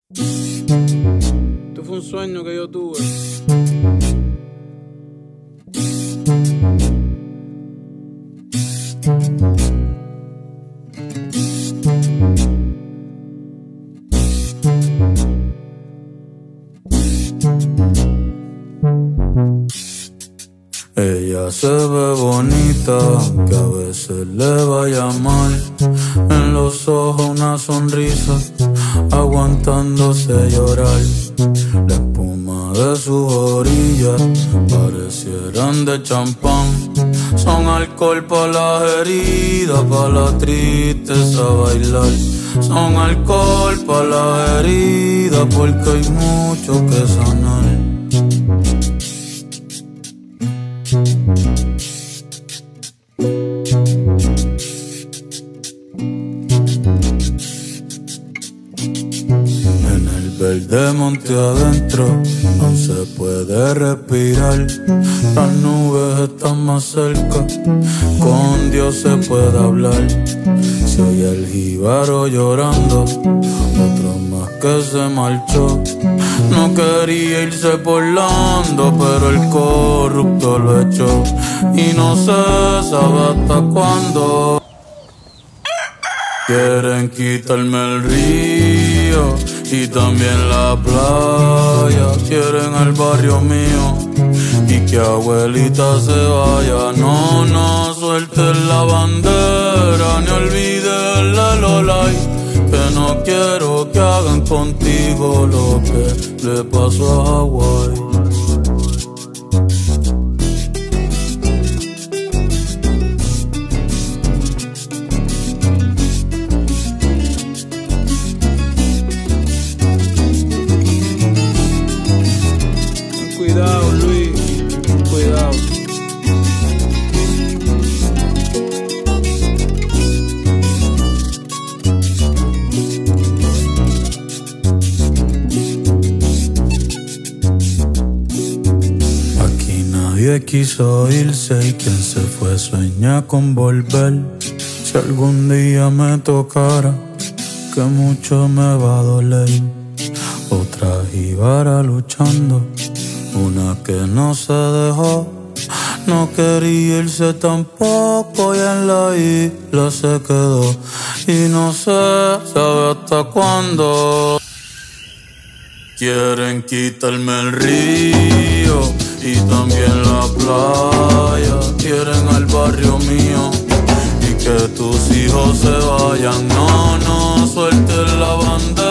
Esto fue un sueño que yo tuve. Ella se ve bonita, aunque a veces le vaya mal. En los ojos una sonrisa, aguantándose llorar. La espuma de sus orillas parecieran de champán. Son alcohol pa' las heridas, pa' la tristeza bailar. Son alcohol pa' las heridas, porque hay mucho que sanar. En el verde monte adentro no se puede respirar. Las nubes están más cerca, con Dios se puede hablar. Se oye el jíbaro llorando, otro más que se marchó. No quería irse por Lando, pero el corrupto lo echó. Y no se sabe hasta cuándo. Quieren quitarme el río y también la playa. Quieren el barrio mío y que abuelita se vaya. No, no suelten la bandera ni olviden la Lolay. Que no quiero que hagan contigo lo que le pasó a Hawái. Cuidado, Luis, cuidado. Aquí nadie quiso irse y quien se fue sueña con volver. Si algún día me tocara, que mucho me va a doler. Otra jíbara luchando, una que no se dejó. No quería irse tampoco y en la isla se quedó. Y no se sabe hasta cuándo. Quieren quitarme el río y también la playa. Quieren al barrio mío y que tus hijos se vayan. No, no suelten la bandera